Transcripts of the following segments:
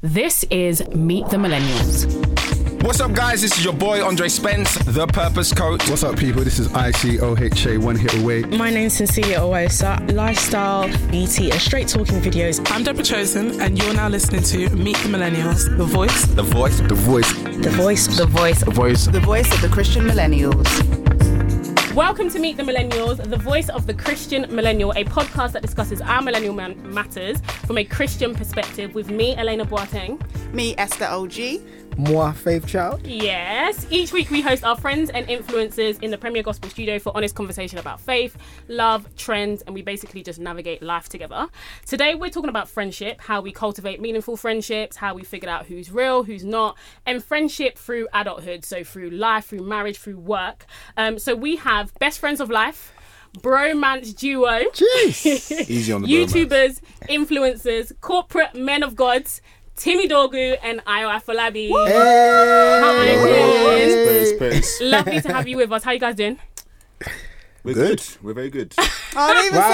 This is Meet the Millennials. What's up, guys? This is your boy Andre Spence, the Purpose Coach. What's up, people? This is ICOHA, one hit away. My name's Cecilia Owosa, lifestyle, beauty, and straight talking videos. I'm Deborah Chosen, and you're now listening to Meet the Millennials, the voice. The voice. The voice. The voice. The voice. The voice. The voice of the Christian millennials. Welcome to Meet the Millennials, the voice of the Christian millennial, a podcast that discusses our millennial matters from a Christian perspective with me, Elena Boateng. Me, Esther OG. Moi, Faith Child. Yes. Each week we host our friends and influencers in the Premier Gospel Studio for honest conversation about faith, love, trends, and we basically just navigate life together. Today we're talking about friendship, how we cultivate meaningful friendships, how we figured out who's real, who's not, and friendship through adulthood, so through life, through marriage, through work. So we have best friends of life, bromance duo, Jeez. Easy on the YouTubers, influencers, corporate men of God, Timmy Dogu and Ayo Afolabi. Hi, Space. lovely to have you with us. How you guys doing? We're good. We're very good. Oh, they even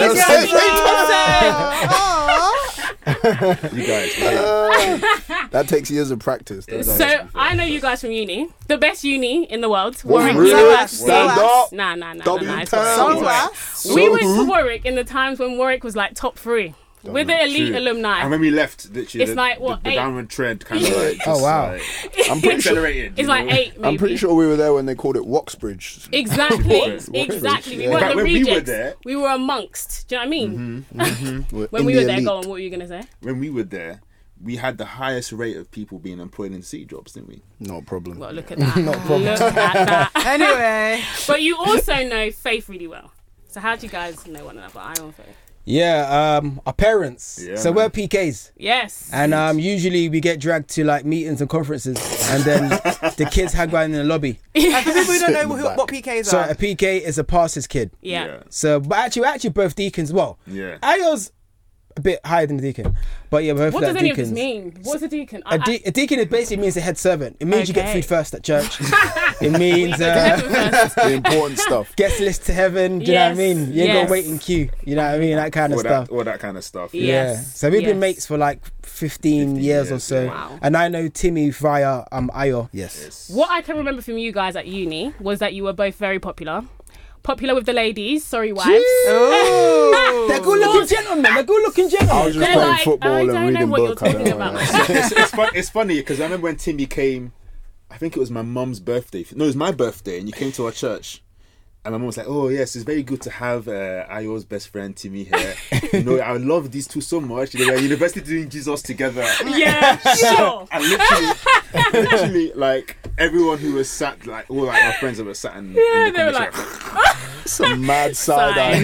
said You guys. That takes years of practice. So I know you guys from uni, the best uni in the world, Warwick Warwick really? University. Stand up. Nah. It's W-Town. Warwick. We went to Warwick in the times when Warwick was like top 3. We're the elite alumni. And when we left, literally, It's like, what, the 8? downward trend kind of like. Oh, wow. Like, I'm pretty sure. accelerated. It's like 8, maybe. I'm pretty sure we were there when they called it Woxbridge. Exactly. Woxbridge, We yeah. weren't Back the when we rejects. were there- We were amongst. Do you know what I mean? When In we the were there, elite. go on, what were you going to say? When we were there, we had the highest rate of people being employed in C jobs, didn't we? No problem. Well, look at that. No problem. Look at that. Anyway. But you also know Faith really well. So how do you guys know one another? I know Faith. Yeah, our parents. Yeah, so man. we're PKs. Yes. And usually we get dragged to like meetings and conferences, and then the kids hang around in the lobby. And for people who don't know what PKs So are, a PK is a pastor's kid. Yeah. So, but actually, we're actually both deacons. Well, Yeah. Ayo's a bit higher than the deacon, but yeah, we're both What does like any of this deacons. mean? What's a deacon? A deacon it basically means a head servant. It means you get Okay. food first at church. It means The important stuff. guest list to heaven. Do you know what I Yes, mean? You ain't yes. gonna wait in queue. You know what I mean? That kind of stuff. All that kind of stuff. Yeah. Yeah. Yes, So we've yes. been mates for like 15 years or years, so. yeah. Wow. And I know Timmy via Ayo. Yes. What I can remember from you guys at uni was that you were both very popular. Popular with the ladies, sorry wives. They're good looking gentlemen. They're good looking I was gentlemen. just They're playing like, football I and don't know reading what you're book. I talking don't about. know. It's funny because I remember when Timmy came, I think it was my mum's birthday. No, it was my birthday, and you came to our church. And my mum was like, "Oh yes, it's very good to have Ayo's best friend Timmy here. You know, I love these two so much. They were at university doing Jesus together." Yeah, sure. And literally, like everyone who was sat, like all like our friends that were sat in Yeah, the they were conversation, Some mad side eye.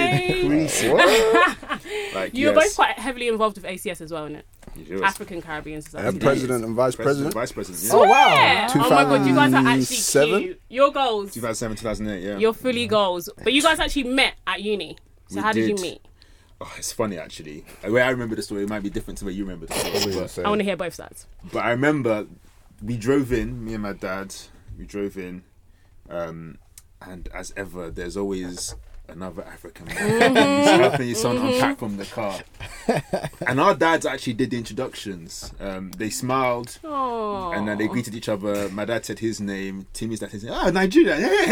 like You were yes, both quite heavily involved with ACS as well, innit? yes. African Caribbean Society. President and vice president. Vice president. Yeah. Oh wow. Yeah. Oh my god, you guys are actually 2007? cute. Your goals. 2007, 2008. Yeah. You're fully goals. But you guys actually met at uni. So We how did you did. meet? Oh, it's funny actually. The way I remember the story, it might be different to the way you remember the story. I want to hear both sides. But I remember we drove in, me and my dad, we drove in, and as ever, there's always another African man who's helping his son unpack from the car. And our dads actually did the introductions. They smiled, Oh. and then they greeted each other. My dad said his name, Timmy's dad said, "Oh, Nigeria."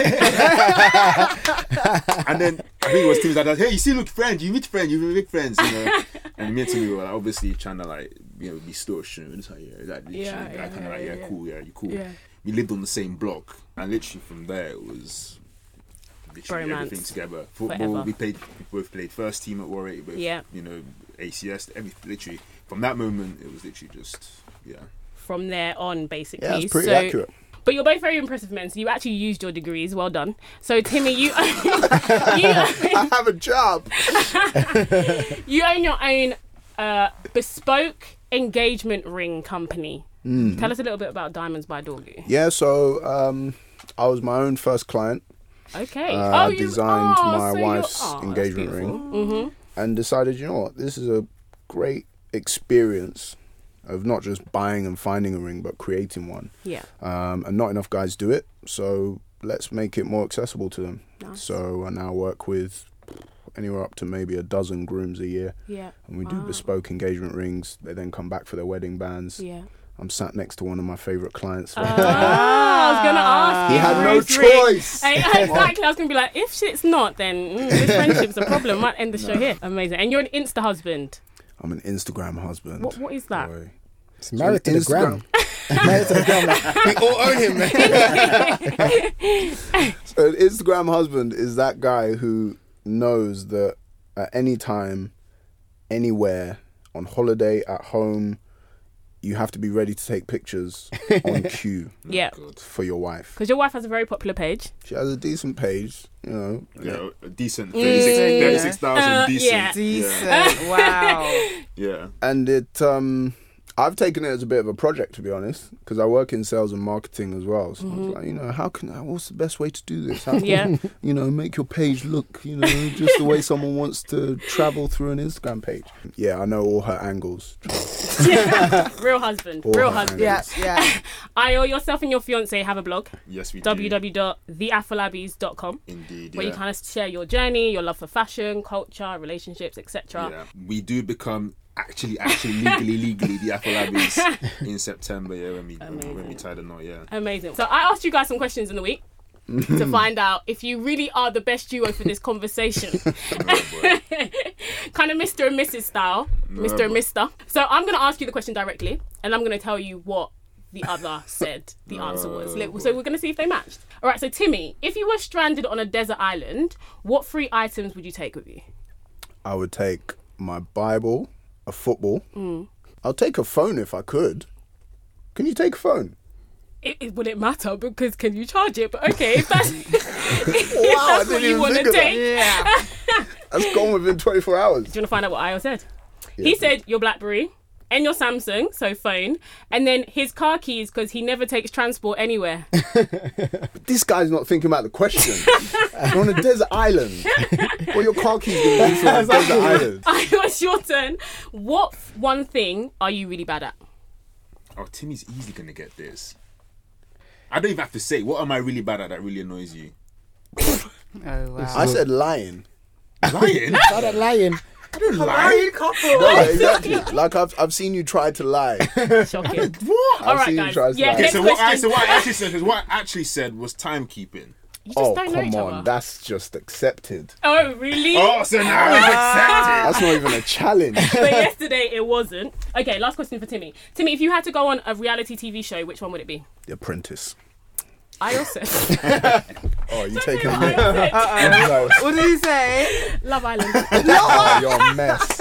And then I think it was Timmy's dad, "Hey, you still look friends, you meet big friends, you know." And me and Timmy were like, obviously trying to like, you know, be staunch, you know, just like, cool, yeah, you cool. Yeah. We lived on the same block, and literally from there it was literally Bromance. everything together. Football, Forever. we both played first team at Warwick, both, Yeah. you know, ACS, everything. Literally from that moment, it was literally just From there on, basically. Yeah, it's pretty So- accurate. But you're both very impressive men, so you actually used your degrees. Well done. So Timmy, you I have a job. you own your own bespoke engagement ring company. Tell us a little bit about Diamonds by Dogu. Yeah, so I was my own first client. Okay. I designed my so wife's you're- that's engagement beautiful. ring and decided, you know what, this is a great experience of not just buying and finding a ring, but creating one. Yeah. And not enough guys do it, so let's make it more accessible to them. Nice. So I now work with anywhere up to maybe a dozen grooms a year. Yeah. And we do bespoke engagement rings. They then come back for their wedding bands. Yeah. I'm sat next to one of my favourite clients. I was going to ask He you. had no Bruce Ring. choice. Exactly. I was going to be like, if shit's not, then this friendship's a problem. Might end the show here. Amazing. And you're an Insta husband. I'm an Instagram husband. What is that? Boy. It's married to the gram. Instagram. Married to the gram. Like, we all own him, man. So an Instagram husband is that guy who knows that at any time, anywhere, on holiday, at home, you have to be ready to take pictures on cue Yeah. for your wife. Because your wife has a very popular page. She has a decent page, you know. Yeah, a decent 36,000 decent. yeah. Decent. Wow. Yeah. And it, I've taken it as a bit of a project, to be honest, because I work in sales and marketing as well. So I was like, you know, what's the best way to do this? How can, Yeah. you know, make your page look, you know, just the way someone wants to travel through an Instagram page. Yeah, I know all her angles. Real husband. All Real her husband. angles. Yeah. Io, yourself and your fiance have a blog. Yes, we do. www.theafrolabbies.com. Indeed, Where you kind of share your journey, your love for fashion, culture, relationships, etc. Yeah. We do become actually legally the Afrolabbies in September, when we tie the knot, Amazing. So I asked you guys some questions in the week to find out if you really are the best duo for this conversation. Kind of Mr. and Mrs. style. Mr. and Mr. So I'm going to ask you the question directly, and I'm going to tell you what the other said the answer was. So we're going to see if they matched. All right, so Timmy, if you were stranded on a desert island, what 3 items would you take with you? I would take my Bible, a football. I'll take a phone if I could. Can you take a phone? Would it matter? Because can you charge it? But okay, if that's, if Wow, that's what you want to take. Yeah. That's gone within 24 hours. Do you want to find out what Io said? He said your BlackBerry and your Samsung, so phone, and then his car keys because he never takes transport anywhere. This guy's not thinking about the question. You're on a desert island. What are your car keys going to do for a desert island? Io, it's your turn. What one thing are you really bad at? Oh, Timmy's easily going to get this. I don't even have to say, what am I really bad at that really annoys you? Oh, wow. I said lying. Lying? Not a lion. I don't lie. No, exactly. Like I've seen you try to lie. Shocking. What? All I've right, seen guys. you try to Yeah, lie. Okay, next so question. what I actually said, because what I actually said was timekeeping. You just Oh, don't know come each on. other. That's just accepted. Oh, really? Oh, so now it's accepted. That's not even a challenge. But yesterday it wasn't. Okay, last question for Timmy. Timmy, if you had to go on a reality TV show, which one would it be? The Apprentice. I also Oh, you taking Love me? No. What did he say? Island. Oh, you're a mess.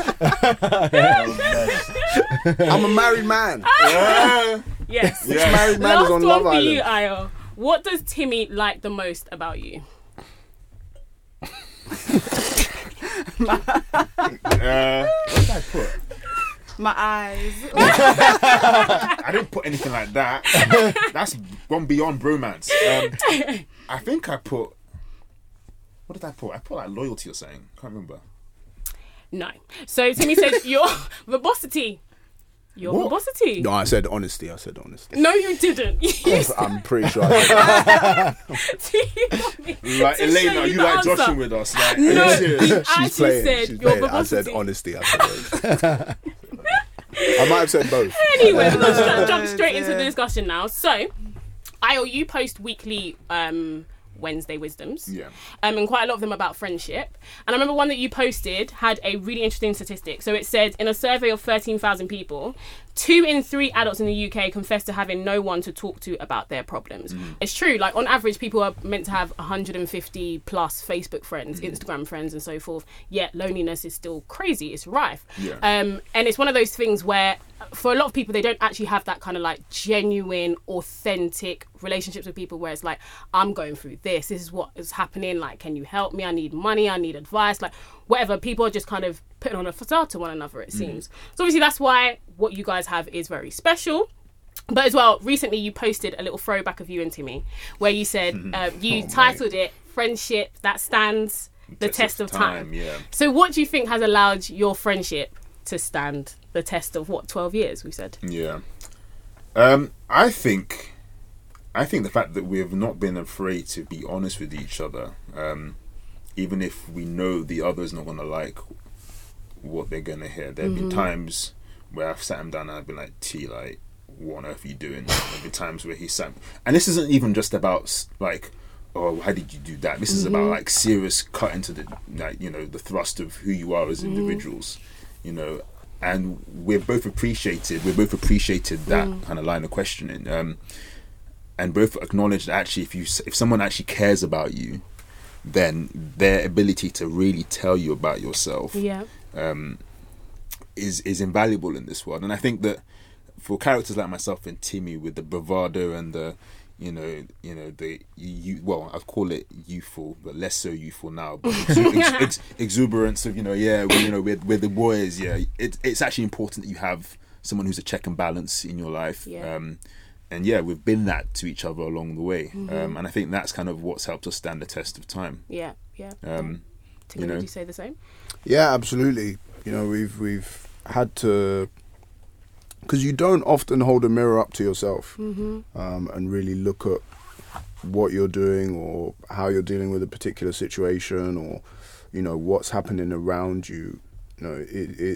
I'm a married man. Yes. Yeah. Married man Last is on one Love for Island. you, Io. What does Timmy like the most about you? What did I put? My eyes. I didn't put anything like that. That's gone beyond bromance. I think I put... What did I put? I put like loyalty or something. Can't remember. No. So Timmy said your verbosity. Your What? verbosity. No, I said honesty. No, you didn't. I'm pretty sure I said that. Like, To Elena, show you you the like answer. joshing with us? Like, No, are you serious? he She's actually playing. said She's your playing. I said verbosity. honesty. I said I might have said both. Anyway, let's jump straight into the discussion now. So, Io, you post weekly Wednesday wisdoms. Yeah. And quite a lot of them about friendship. And I remember one that you posted had a really interesting statistic. So it said, in a survey of 13,000 people, 2 in 3 adults in the UK confess to having no one to talk to about their problems. It's true. Like, on average, people are meant to have 150 plus Facebook friends, Instagram friends, and so forth. Yet loneliness is still crazy. It's rife. Yeah. And it's one of those things where, for a lot of people, they don't actually have that kind of like genuine, authentic relationships with people where it's like, I'm going through this is what is happening, like, can you help me? I need money, I need advice, like whatever. People are just kind of putting on a facade to one another, it seems. So obviously that's why what you guys have is very special. But as well, recently you posted a little throwback of you and Timmy where you said you titled it Friendship That Stands the Test of Time. Yeah. So what do you think has allowed your friendship to stand the test of 12 years we said? Yeah. I think the fact that we have not been afraid to be honest with each other even if we know the other's not gonna like what they're gonna hear. There've been times where I've sat him down and I've been like, T, like, what on earth are you doing? There've been times where he sat, and this isn't even just about like, oh, how did you do that? This is about like serious cut into the, like, you know, the thrust of who you are as individuals, you know. And we've both appreciated that kind of line of questioning, and both acknowledge that actually, if someone actually cares about you, then their ability to really tell you about yourself, is invaluable in this world. And I think that for characters like myself and Timmy, with the bravado and the, well, I'd call it youthful, but less so youthful now, but exuberance of, we're the boys. It's actually important that you have someone who's a check and balance in your life. And we've been that to each other along the way. And I think that's kind of what's helped us stand the test of time. Tim, would you say the same? Yeah, absolutely. You know, we've had to, because you don't often hold a mirror up to yourself and really look at what you're doing or how you're dealing with a particular situation, or, you know, what's happening around you. You know,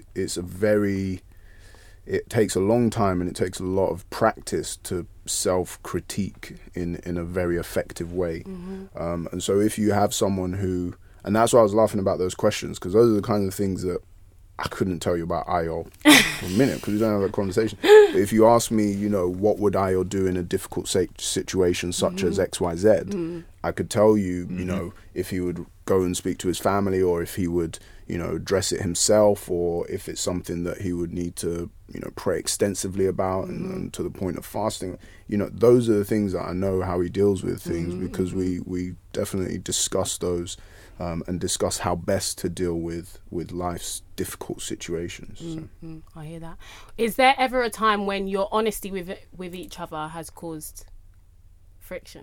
it takes a long time and it takes a lot of practice to self-critique in a very effective way. And so if you have someone who, and that's why I was laughing about those questions, because those are the kinds of things that I couldn't tell you about Ayo for a minute, because we don't have that conversation. But if you ask me, you know, what would Ayo do in a difficult situation such as XYZ, I could tell you, you know, if he would go and speak to his family, or if he would, you know, address it himself, or if it's something that he would need to, you know, pray extensively about and to the point of fasting. You know, those are the things that I know how he deals with things, because we definitely discuss those. And discuss how best to deal with life's difficult situations. So. I hear that. Is there ever a time when your honesty with each other has caused friction?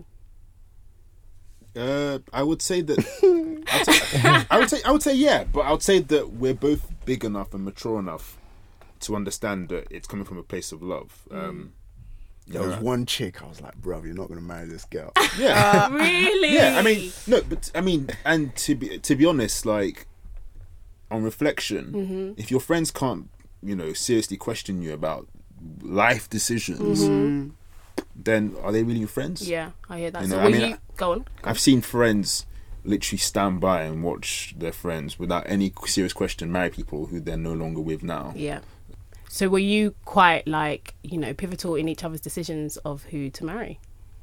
I would say that. I would say yeah, but I would say that we're both big enough and mature enough to understand that it's coming from a place of love. There was one chick, I was like, bro, you're not going to marry this girl. Yeah. Really? Yeah, and to be honest, like, on reflection, if your friends can't, you know, seriously question you about life decisions, then are they really your friends? Yeah, I hear that. You So know, go on. I've seen friends literally stand by and watch their friends without any serious question marry people who they're no longer with now. Yeah. So were you quite, like, you know, pivotal in each other's decisions of who to marry?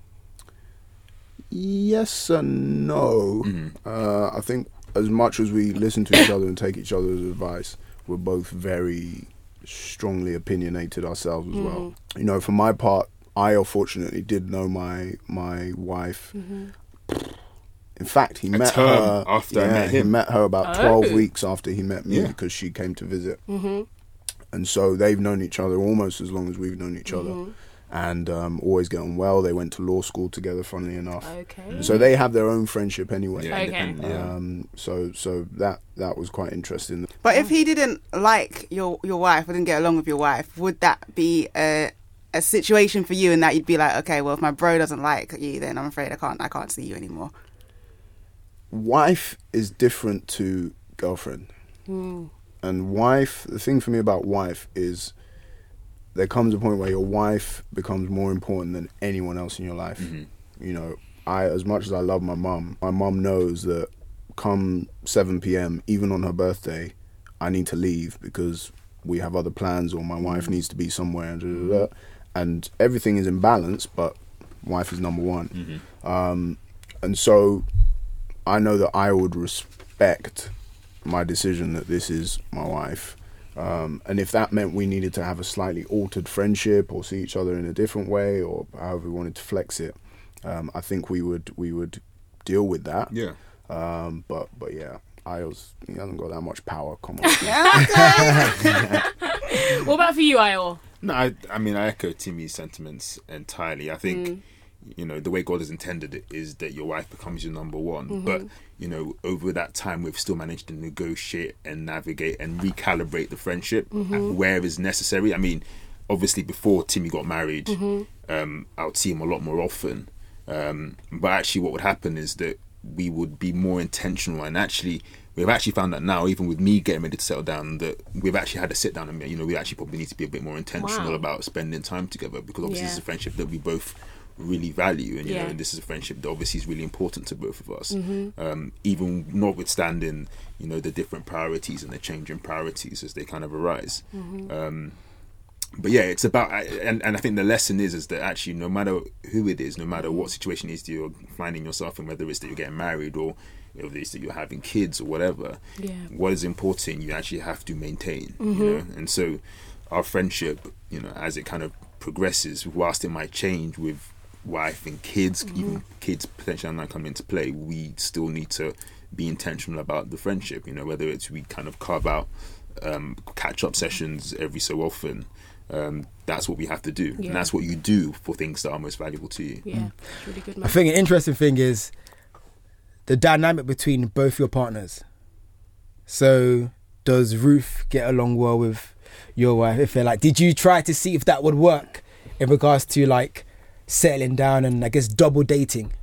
Yes and no. I think as much as we listen to each other and take each other's advice, we're both very strongly opinionated ourselves as well. You know, for my part, I unfortunately did know my wife. In fact, he met her after I met him. He met her about 12 weeks after he met me, because she came to visit. And so they've known each other almost as long as we've known each other, and always get on well. They went to law school together, funnily enough. So they have their own friendship anyway. So that was quite interesting. But if he didn't like your wife, or didn't get along with your wife, would that be a situation for you, and that you'd be like, okay, well, if my bro doesn't like you, then I'm afraid I can't see you anymore? Wife is different to girlfriend. And wife, the thing for me about wife is there comes a point where your wife becomes more important than anyone else in your life. You know, as much as I love my mum knows that come 7 p.m, even on her birthday, I need to leave because we have other plans, or my wife needs to be somewhere. And everything is in balance, but wife is number one. And so I know that I would respect my decision that this is my wife, and if that meant we needed to have a slightly altered friendship or see each other in a different way, or however we wanted to flex it, I think we would deal with that. But yeah, he hasn't got that much power. Come on. What about for you, Ayo? No, I mean, I echo Timmy's sentiments entirely. I think you know, the way God has intended it is that your wife becomes your number one. But, you know, over that time, we've still managed to negotiate and navigate and recalibrate the friendship where is necessary. I mean, obviously, before Timmy got married, I would see him a lot more often. But actually, what would happen is that we would be more intentional. And actually, we've actually found that now, even with me getting ready to settle down, that we've actually had to sit down and, we actually probably need to be a bit more intentional about spending time together, because obviously this is a friendship that we both really value, and and this is a friendship that obviously is really important to both of us. Even notwithstanding, the different priorities and the changing priorities as they kind of arise. But yeah, it's about, and I think the lesson is that actually, no matter who it is, no matter what situation it is that you're finding yourself in, whether it's that you're getting married or whether it's that you're having kids or whatever, what is important you actually have to maintain. And so our friendship, as it kind of progresses, whilst it might change with wife and kids, even kids potentially might come into play, we still need to be intentional about the friendship. Whether it's we kind of carve out catch up sessions every so often. That's what we have to do, and that's what you do for things that are most valuable to you. It's really good, man. I think an interesting thing is the dynamic between both your partners. So does Ruth get along well with your wife? If they're like, did you try to see if that would work in regards to like settling down and I guess double dating?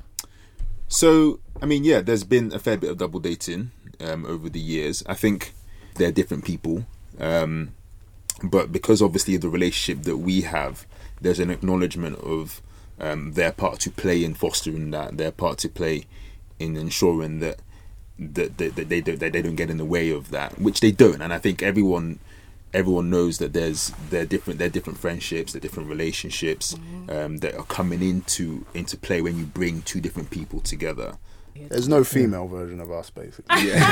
So I mean, there's been a fair bit of double dating over the years. I think they're different people, but because obviously of the relationship that we have, there's an acknowledgement of their part to play in fostering that, their part to play in ensuring that they don't get in the way of that, which they don't. And I think everyone knows that they're different friendships, they're different relationships that are coming into play when you bring two different people together. There's no female version of us, basically. In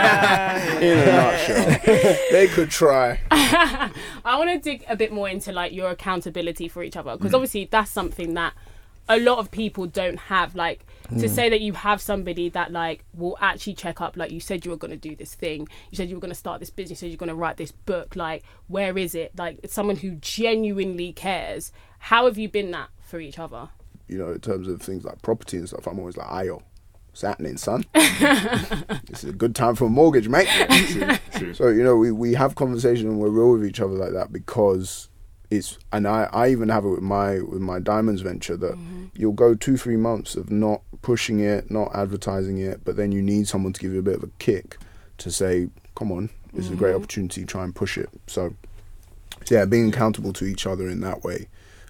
a nutshell. They could try. I want to dig a bit more into like your accountability for each other, because obviously that's something that a lot of people don't have. Like to say that you have somebody that like will actually check up, like you said you were going to do this thing, you said you were going to start this business, you said you're going to write this book, like where is it? Like it's someone who genuinely cares. How have you been that for each other? In terms of things like property and stuff, I'm always like, ayo, what's happening, son? This is a good time for a mortgage, mate. True. So, we have conversation and we're real with each other like that, because and I even have it with my diamonds venture, that you'll go 2-3 months of not pushing it, not advertising it, but then you need someone to give you a bit of a kick to say, come on, this is a great opportunity, try and push it. So being accountable to each other in that way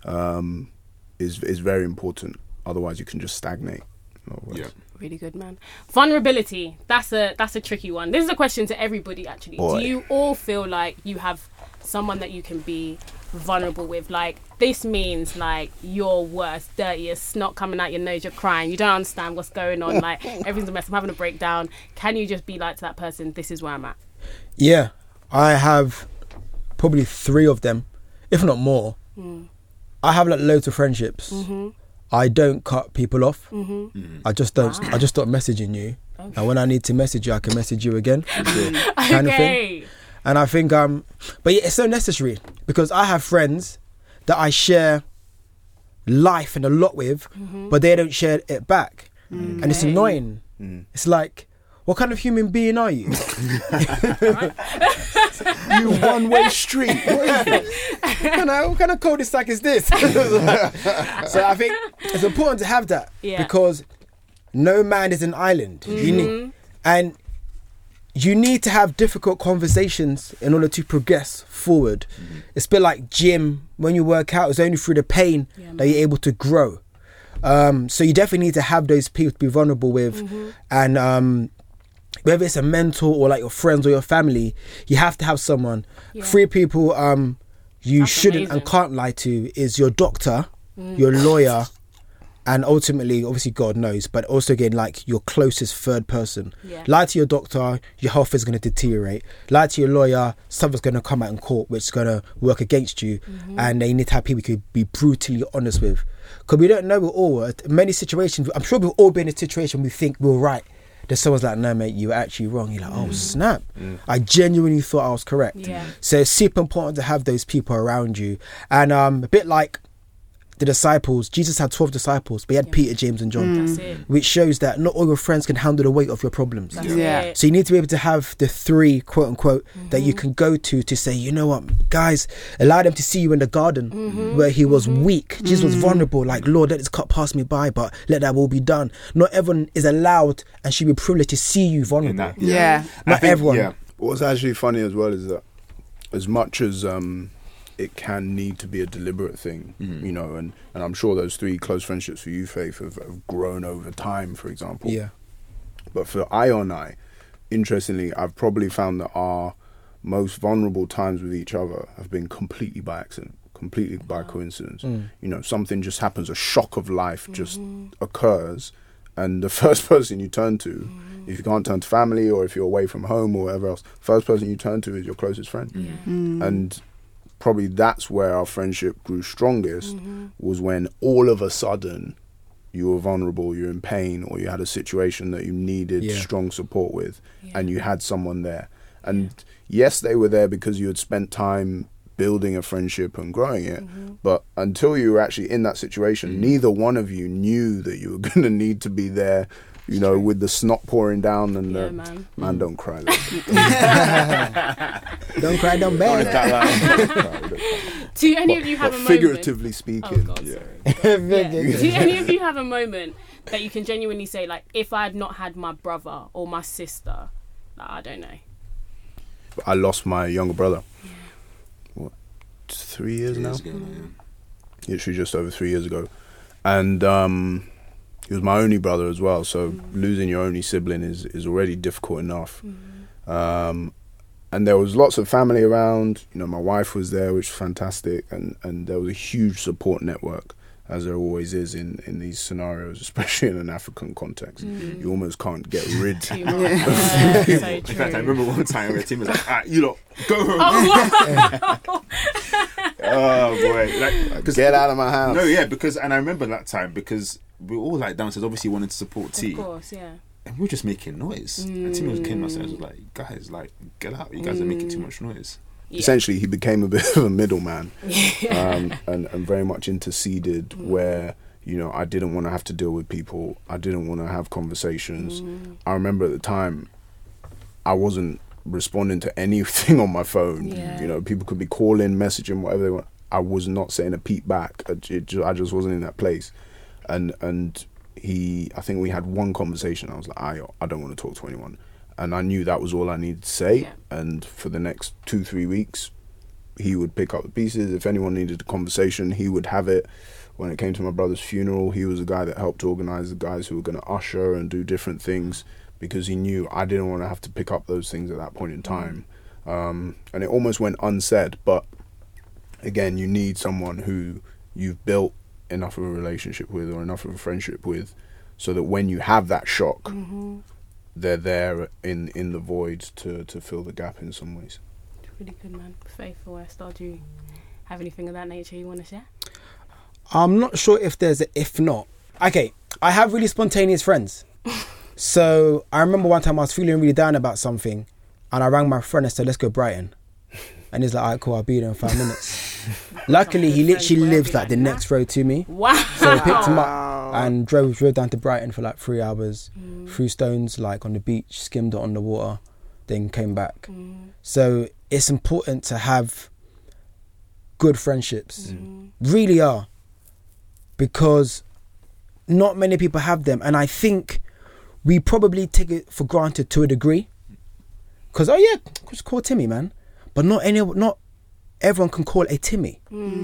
is very important. Otherwise you can just stagnate. Really good, man. Vulnerability, that's a tricky one. This is a question to everybody, actually. Boy. Do you all feel like you have someone that you can be vulnerable with? Like this means like your worst, dirtiest, snot coming out your nose, you're crying, you don't understand what's going on, like everything's a mess, I'm having a breakdown. Can you just be like to that person, this is where I'm at? Yeah, I have probably 3 of them, if not more. I have like loads of friendships. I don't cut people off. I just don't. I just stop messaging you, and when I need to message you, I can message you again. Kind of thing. And I think, but yeah, it's so necessary, because I have friends that I share life and a lot with, but they don't share it back, and it's annoying. It's like, what kind of human being are you? You one-way street. What is this? What kind of cul-de-sac is this? So I think it's important to have that, because no man is an island. You need to have difficult conversations in order to progress forward. It's a bit like gym. When you work out, it's only through the pain that you're able to grow. So you definitely need to have those people to be vulnerable with. And whether it's a mentor or like your friends or your family, you have to have someone. 3 people you That's shouldn't amazing. and can't lie to is your doctor, your lawyer, and ultimately, obviously God knows, but also again, like your closest third person. Lie to your doctor, your health is going to deteriorate. Lie to your lawyer, something's going to come out in court which is going to work against you. And they need to have people you could be brutally honest with. Because we don't know it all. In many situations, I'm sure we've all been in a situation we think we're right. Then someone's like, no mate, you were actually wrong. You're like, oh snap, I genuinely thought I was correct. So it's super important to have those people around you. And a bit like the disciples, Jesus had 12 disciples, but he had Peter, James and John, That's it. which shows that not all your friends can handle the weight of your problems. That's Yeah. it. So you need to be able to have the 3, quote unquote, that you can go to say, you know what, guys, allow them to see you in the garden where he was weak. Jesus was vulnerable, like, Lord, let this cup pass me by, but let that will be done. Not everyone is allowed and should be privileged to see you vulnerable. Yeah. Not everyone. Yeah. What's actually funny as well is that as much as it can need to be a deliberate thing, you know, and I'm sure those 3 close friendships for you, Faith, have grown over time, for example. Yeah. But for Ayo and I, interestingly, I've probably found that our most vulnerable times with each other have been completely by accident, completely by coincidence. You know, something just happens, a shock of life just occurs, and the first person you turn to, if you can't turn to family or if you're away from home or whatever else, first person you turn to is your closest friend. And probably that's where our friendship grew strongest, was when all of a sudden you were vulnerable, you're in pain, or you had a situation that you needed strong support with, and you had someone there. And yes, they were there because you had spent time building a friendship and growing it, but until you were actually in that situation, neither one of you knew that you were going to need to be there, you know, with the snot pouring down and man, don't cry. Don't cry, don't beg. Do any of you have a moment? Figuratively speaking, Oh, God, sorry. Do any of you have a moment that you can genuinely say, like, if I had not had my brother or my sister, like, I don't know. I lost my younger brother. What, 3 years now? Literally just over 3 years ago. And he was my only brother as well, so losing your only sibling is already difficult enough. And there was lots of family around, you know, my wife was there, which was fantastic, and there was a huge support network, as there always is in these scenarios, especially in an African context. You almost can't get rid. Too much. Yeah, so In true. fact, I remember one time where Tim was like, "Ah, you lot, go home." Oh boy, like, Get out of my house. No, yeah, and I remember that time because we were all like downstairs, obviously wanted to support T, Of course, yeah. and we were just making noise. And Tim was came upstairs, was like, "Guys, like, get out! You guys are making too much noise." Essentially, he became a bit of a middleman, and very much interceded where, you know, I didn't want to have to deal with people. I didn't want to have conversations. I remember at the time, I wasn't responding to anything on my phone. Yeah. You know, people could be calling, messaging, whatever they want. I was not saying a peep back. I just wasn't in that place. And I think we had one conversation. I was like, I don't want to talk to anyone. And I knew that was all I needed to say. Yeah. And for the next 2-3 weeks, he would pick up the pieces. If anyone needed a conversation, he would have it. When it came to my brother's funeral, he was the guy that helped organise the guys who were going to usher and do different things, because he knew I didn't want to have to pick up those things at that point in time. And it almost went unsaid. But again, you need someone who you've built enough of a relationship with or enough of a friendship with, so that when you have that shock, they're there in the void to fill the gap in some ways. Really good, man. Faith or Esther, do you have anything of that nature you want to share? I'm not sure if there's a if not. Okay, I have really spontaneous friends. So I remember one time I was feeling really down about something, and I rang my friend and said, "Let's go Brighton." And he's like, "Alright, cool, I'll be there in 5 minutes." Luckily, he literally lives like the next road to me. Wow. So I picked him up and drove down to Brighton for like 3 hours, threw stones like on the beach, skimmed it on the water, then came back. So it's important to have good friendships. Really are. Because not many people have them. And I think we probably take it for granted to a degree. Because, oh yeah, just call Timmy, man. But not everyone can call a Timmy.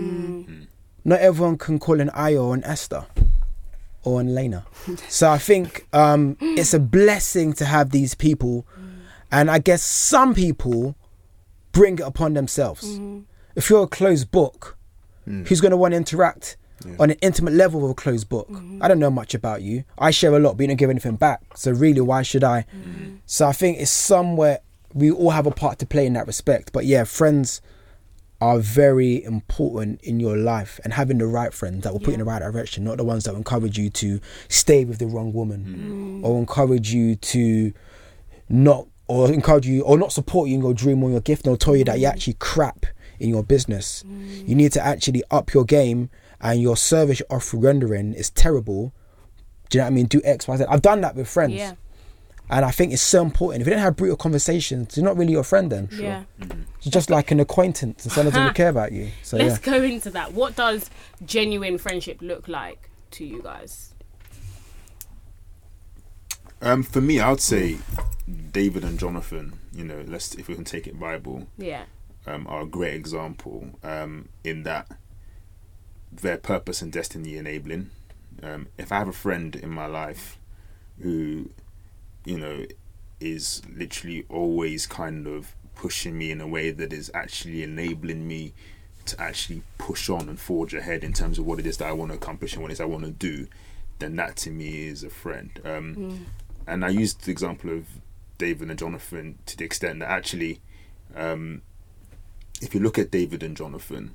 Not everyone can call an Ayo or an Esther or an Lena. So I think it's a blessing to have these people. And I guess some people bring it upon themselves. If you're a closed book, who's going to want to interact on an intimate level with a closed book? I don't know much about you. I share a lot, but you don't give anything back. So really, why should I? So I think it's somewhere we all have a part to play in that respect. But yeah, friends are very important in your life, and having the right friends that will put you in the right direction, not the ones that will encourage you to stay with the wrong woman or encourage you to not support you in your dream or your gift, or tell you that you're actually crap in your business. You need to actually up your game and your service you're rendering is terrible, do you know what I mean? Do X, Y, Z. I've done that with friends. Yeah. And I think it's so important. If you don't have brutal conversations, you're not really your friend then. Yeah. You're just like an acquaintance and someone doesn't care about you. So Let's go into that. What does genuine friendship look like to you guys? For me, I would say David and Jonathan, if we can take it Bible, Yeah. are a great example in that their purpose and destiny enabling. If I have a friend in my life who, is literally always kind of pushing me in a way that is actually enabling me to actually push on and forge ahead in terms of what it is that I want to accomplish and what it is I want to do, then that to me is a friend. And I used the example of David and Jonathan to the extent that actually, if you look at David and Jonathan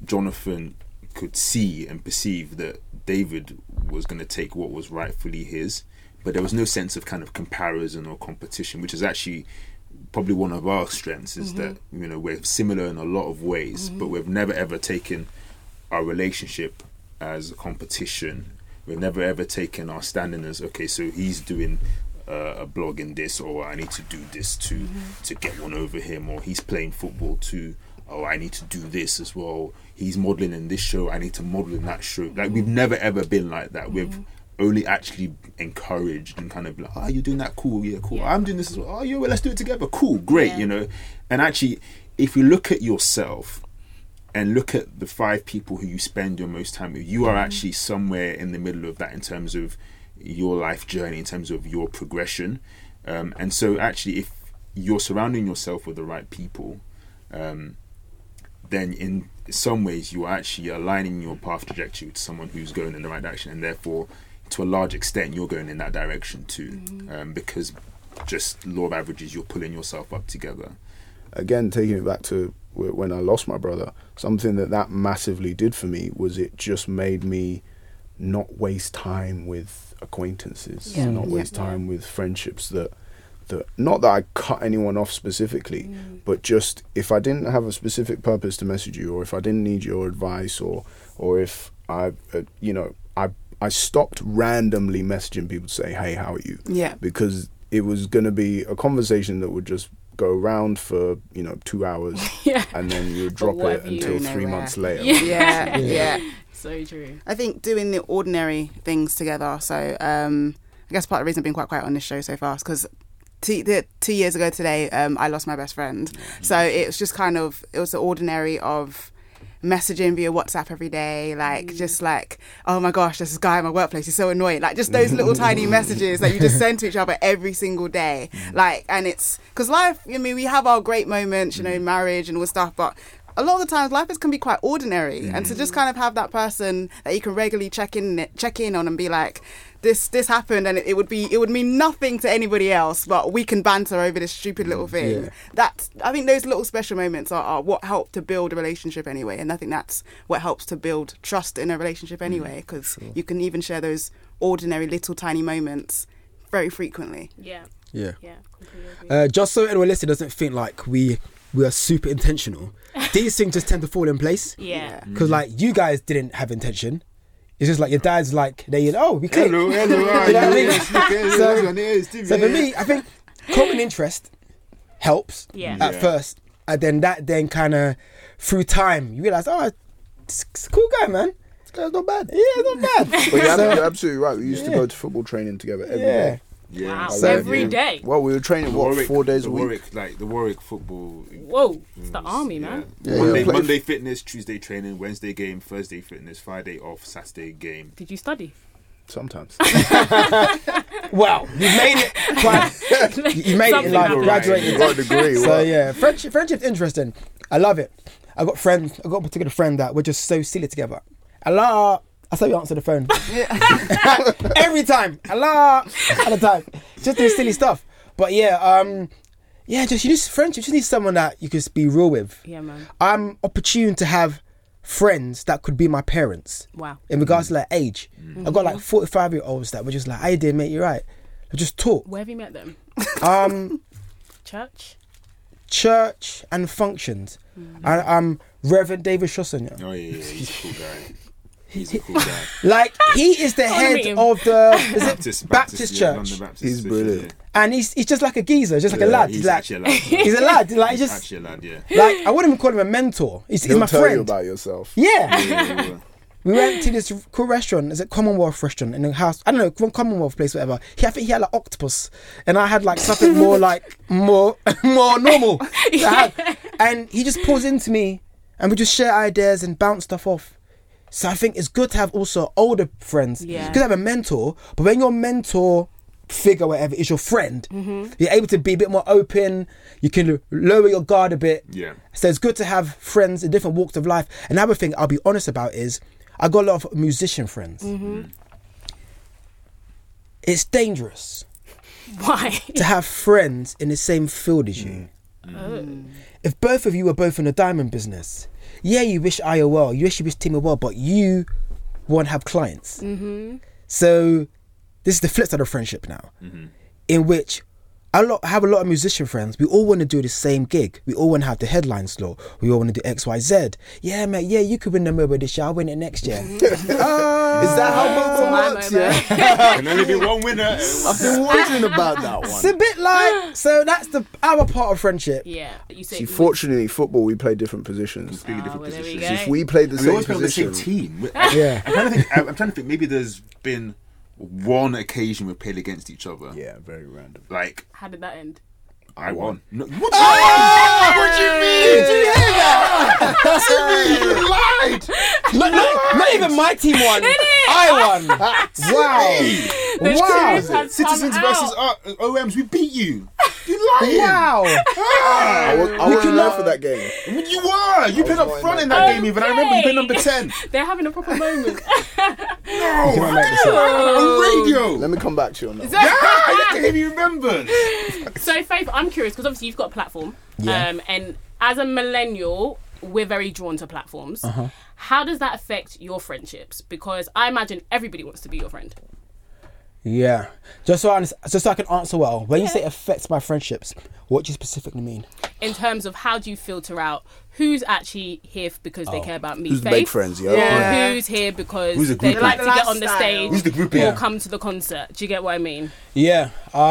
could see and perceive that David was going to take what was rightfully his, but there was no sense of kind of comparison or competition, which is actually probably one of our strengths, is that we're similar in a lot of ways, but we've never ever taken our relationship as a competition. We've never ever taken our standing as, okay, so he's doing a blog in this, or I need to do this to get one over him, or he's playing football too, oh, I need to do this as well, he's modelling in this show, I need to model in that show. Like, we've never ever been like that. We've only actually encouraged and kind of like, oh, you're doing that, cool, yeah, cool. I'm doing this as well, oh, yeah, well, let's do it together, cool, great, And actually, if you look at yourself and look at the 5 people who you spend your most time with, you are actually somewhere in the middle of that in terms of your life journey, in terms of your progression. And so actually, if you're surrounding yourself with the right people, then in some ways you are actually aligning your path trajectory to someone who's going in the right direction, and therefore to a large extent you're going in that direction too, because just law of averages, you're pulling yourself up together. Again, taking it back to when I lost my brother, something that massively did for me was it just made me not waste time with acquaintances, not waste time with friendships that not that I cut anyone off specifically, but just if I didn't have a specific purpose to message you, or if I didn't need your advice, or if I stopped randomly messaging people to say, hey, how are you? Yeah. Because it was going to be a conversation that would just go around for 2 hours, and then you would drop it until 3 months later. Yeah. So true. I think doing the ordinary things together. So I guess part of the reason I've been quite quiet on this show so far is because 2 years ago today, I lost my best friend. So it was just it was the ordinary of messaging via WhatsApp every day, just like, oh my gosh, this guy at my workplace is so annoying, like just those little tiny messages that you just send to each other every single day, and it's because life, we have our great moments, marriage and all stuff, but a lot of the times life can be quite ordinary, and to just kind of have that person that you can regularly check in on and be like, this happened, and it would mean nothing to anybody else, but we can banter over this stupid little thing. I think those little special moments are what help to build a relationship anyway, and I think that's what helps to build trust in a relationship anyway, because you can even share those ordinary little tiny moments very frequently. Yeah. Completely agree. Just so anyone listening doesn't think like we are super intentional, these things just tend to fall in place. Yeah. Because like you guys didn't have intention. It's just like your dad's like, we clicked. Hello, You know what I mean? So for me, me, I think common interest helps at first, and then that kind of through time you realise, it's a cool guy, man. This guy's not bad. Yeah, not bad. But you're absolutely right. We used to go to football training together every day. Wow. So, Every day. Well, we were training 4 days a week. The Warwick football. Whoa, it's the army, man. Monday fitness, Tuesday training, Wednesday game, Thursday fitness, Friday off, Saturday game. Did you study? Sometimes. Well, you made it. You made it in life. Graduated. You got a degree. So yeah, friendship's interesting. I love it. I got a particular friend that we're just so silly together. Allah. That's how you answer the phone. Every time. Allah. At the time. Just doing silly stuff. But just you need friendship. You just need someone that you can be real with. Yeah, man. I'm opportune to have friends that could be my parents. Wow. In regards to like age. I've got like 45-year-olds that were just like, how you doing, mate? You're right. I just talk. Where have you met them? Church and functions. And Reverend David Shosson. Oh yeah, he's a cool guy. He's a cool guy. Like, he is the wanna head meet him. of the Baptist yeah, Church. London Baptist He's Church, brilliant. And he's just like a geezer, just like a Yeah, lad. He's Like, actually a lad. he's a lad. Like, He's just actually a lad, yeah. like, I wouldn't even call him a mentor. He's He'll my tell you friend. about yourself. Yeah. Yeah. We went to this cool restaurant. Is it Commonwealth restaurant in a house? I don't know, Commonwealth place, whatever. I think he had like octopus, and I had like something more like more normal. And he just pulls into me, and we just share ideas and bounce stuff off. So I think it's good to have also older friends. Yeah. You could have a mentor, but when your mentor figure, whatever, is your friend, you're able to be a bit more open. You can lower your guard a bit. Yeah. So it's good to have friends in different walks of life. Another thing I'll be honest about is I got a lot of musician friends. It's dangerous Why? to have friends in the same field as you. If both of you were both in the diamond business, yeah, you wish Aya well, you wish Tima well, but you won't have clients. So this is the flip side of friendship now, in which I have a lot of musician friends. We all want to do the same gig. We all want to have the headline slot. We all want to do X, Y, Z. Yeah, mate. Yeah, you could win the MOBO this year. I'll win it next year. Is that how MOBO my works? MOBO. Yeah. Can only be one winner. I've been wondering about that It's one. a bit like, so that's our part of friendship. Yeah. You say. See, fortunately, football, we play different positions. Completely different well, there we positions. go. If we played the And we same always play on the same position, team. Yeah. I'm trying to think. Maybe there's been one occasion we played against each other. yeah, very random. Like How did that end? I won. No, what? What do you mean? Did you hear that? That's me. You lied. Not even my team won. I won. Wow. The Wow. truth has Citizens come versus out. OMs. We beat you. You lying. Wow. I wasn't there for that game. You were. You played up not front in in that that game. Even I remember you played Okay. number 10. They're having a proper moment. No, cannot make this up. on radio. Let me come back to you on that. Yeah, I didn't even remember. So, Faith, I'm curious because obviously you've got a platform, Yeah. and as a millennial, we're very drawn to platforms. How does that affect your friendships? Because I imagine everybody wants to be your friend. Yeah. Just so I can answer well. When you say affects my friendships, what do you specifically mean? In terms of how do you filter out who's actually here because they care about me, Who's the Faith, big friends, yeah? or Yeah. who's here because Who's the they groupie? like to Like the get on the lifestyle. stage Who's the groupie? or Yeah. come to the concert. Do you get what I mean? Yeah.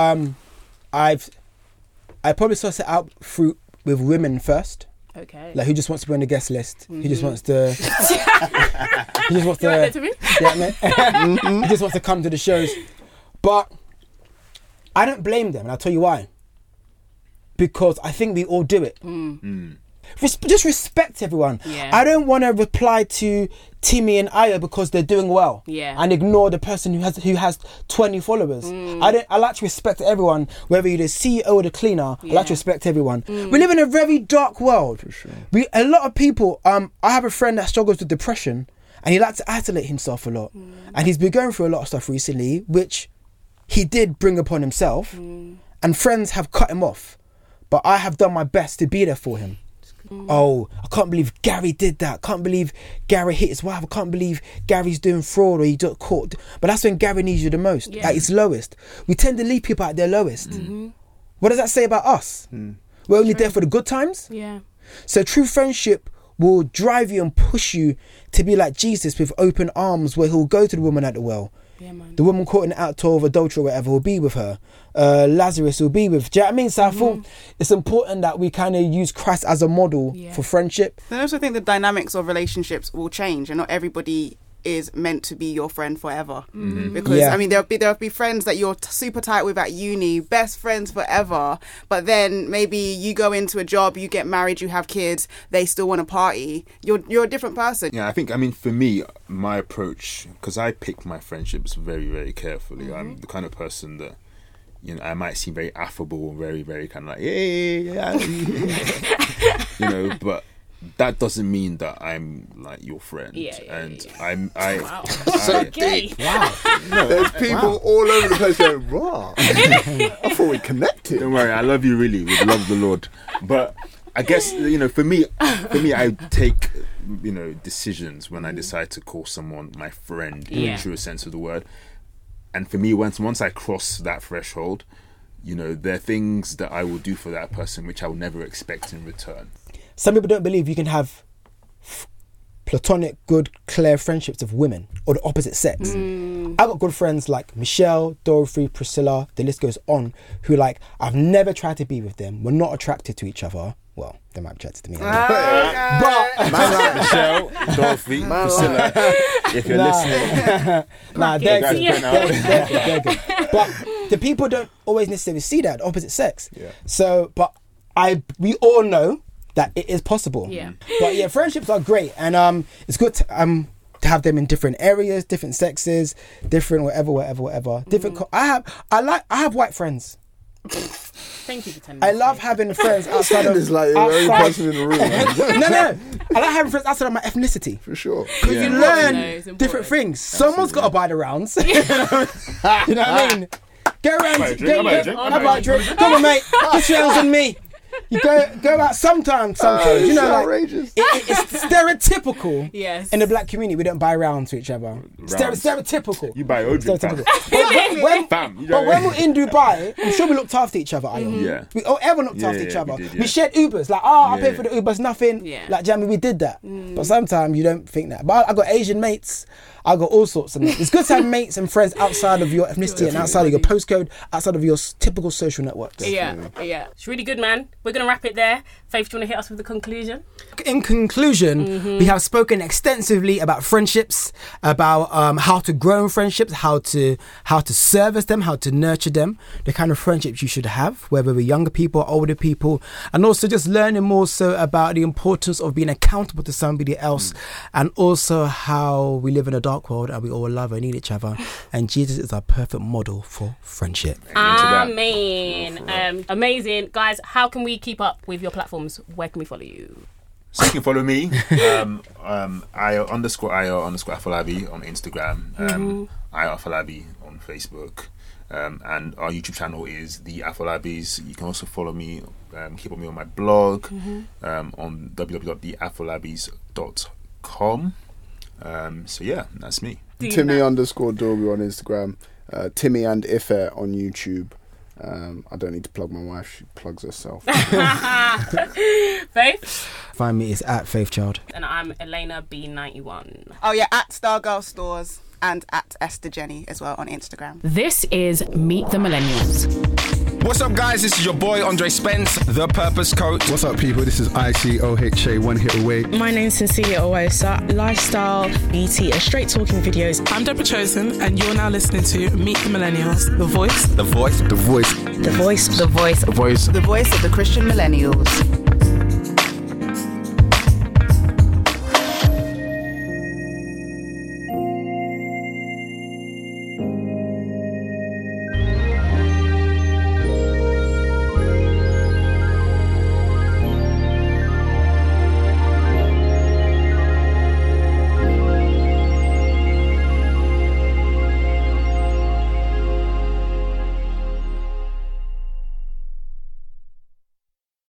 I probably sort it out through with women first. Okay. Like who just wants to be on the guest list? Who just wants to? Who just wants You right there to? to me? Yeah, mate. Who just wants to come to the shows? But I don't blame them, and I'll tell you why. Because I think we all do it. Just respect everyone. Yeah. I don't want to reply to Timmy and Aya because they're doing well. Yeah. And ignore the person who has 20 followers. I like to respect everyone, whether you're the CEO or the cleaner. I like to respect everyone. We live in a very dark world. For sure. A lot of people. I have a friend that struggles with depression, and he likes to isolate himself a lot. And he's been going through a lot of stuff recently, which he did bring upon himself. And friends have cut him off. But I have done my best to be there for him. Oh, I can't believe Gary did that. I can't believe Gary hit his wife. I can't believe Gary's doing fraud or he got caught. But that's when Gary needs you the most, Yeah. at his lowest. We tend to leave people at their lowest. What does that say about us? We're only there for the good times? Yeah. So true friendship will drive you and push you to be like Jesus with open arms, where he'll go to the woman at the well. Yeah, man. The woman caught in the act of adultery or whatever will be with her. Lazarus will be with. Do you know what I mean? So I thought it's important that we kind of use Christ as a model for friendship. I also think the dynamics of relationships will change, and not everybody is meant to be your friend forever. Because Yeah. I mean, there'll be friends that you're super tight with at uni, best friends forever. But then maybe you go into a job, you get married, you have kids, they still want to party. You're a different person. Yeah, I mean, for me, my approach, because I pick my friendships very, very carefully. I'm the kind of person that, I might seem very affable and very, very kind of like, yeah. But that doesn't mean that I'm like your friend. Yeah. Wow. So Okay. There's people all over the place going, raw. I thought we connected. Don't worry, I love you really with the love of the Lord. But I guess, for me, I take, decisions when I decide to call someone my friend in the truest sense of the word. And for me, once I cross that threshold, there are things that I will do for that person which I will never expect in return. Some people don't believe you can have platonic, good, clear friendships of women or the opposite sex. I've got good friends like Michelle, Dorothy, Priscilla, the list goes on, who like, I've never tried to be with them. We're not attracted to each other. Well, they might be attracted to me. But Man like Michelle, Dorothy, Priscilla, if you're listening. They're good. But the people don't always necessarily see that, the opposite sex. Yeah. So, but we all know that it is possible. Yeah. But yeah, friendships are great, and it's good to have them in different areas, different sexes, different whatever. Different. I have white friends. Thank you for telling I me. love having friends outside of. It's like the only person in the room. No. I like having friends outside of my ethnicity. For sure. Because you No, learn it's important. different things. Someone's got to buy the rounds. You know what I mean? Go around. Buy a drink, Have a drink. Come on, mate. This round's on me. You go out sometimes. You know, like outrageous. it's stereotypical. Yes. In the black community, we don't buy rounds to each other. Stereotypical. You buy your own drink, fam. Fam, you But don't- when we're in Dubai, I'm sure we looked after each other. Yeah. Everyone looked after Yeah, each we other. did, We yeah. shared Ubers. Like, I pay Yeah. for the Ubers, nothing. Yeah. Like, Jamie, we did that. But sometimes you don't think that. But I got Asian mates. I got all sorts of mates. It's good to have mates and friends outside of your ethnicity and outside of your postcode, outside of your typical social networks. Yeah. It's really good, man. We're going to wrap it there. Faith, do you want to hit us with the conclusion? In conclusion, we have spoken extensively about friendships, about how to grow in friendships, how to service them, how to nurture them, the kind of friendships you should have, whether we're younger people or older people, and also just learning more so about the importance of being accountable to somebody else, and also how we live in a dark world and we all love and need each other, and Jesus is our perfect model for friendship. Amen. Amazing. Guys, how can we keep up with your platforms? Where can we follow you? So you can follow me, Ayo_Afolabi on Instagram, Ayo Afolabi on Facebook, and our YouTube channel is The Afolabis. You can also follow me, keep on me on my blog, on www.theafolabis.com. So yeah, that's me. Timmy_Dorby on Instagram, Timmy and Ife on YouTube. I don't need to plug my wife; she plugs herself. Faith? Find me, it's at Faithchild. And I'm Elena B91. Oh yeah, at Stargirl Stores and at Esther Jenny as well on Instagram. This is Meet the Millennials. What's up, guys? This is your boy Andre Spence, the Purpose Coach. What's up, people? This is ICOHA, One Hit Away. My name's Cecilia Owosa, lifestyle, beauty, and straight talking videos. I'm Deborah Chosen, and you're now listening to Meet the Millennials, the voice. The voice. The voice. The voice. The voice. The voice of the Christian millennials.